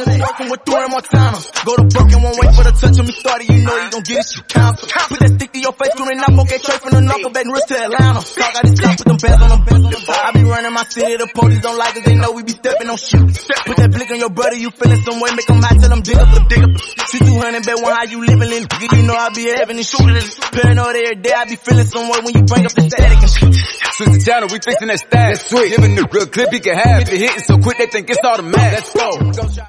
Working with 3 Montana. Go to Burke and won't wait for the touch on me started. You know you gon' get it, you counsel. Put that stick to your face, screaming knock, okay, straight from the knuckle, back and wrist to Atlanta. Talk out this stuff with them bands on them. I be running my city, the police don't like us, they know we be stepping on shit. Put that blick on your brother, you feeling some way, make them hot, tell them dig up. See 200, bet one how you living, little nigga, you know I be having and shooting it. Paranoid every day, I be feeling some way when you bring up the static and shit. Switch the channel, we fixing that stack. That's sweet. Giving the real clip he can have. Hit the hit so quick they think it's automatic. Let's go.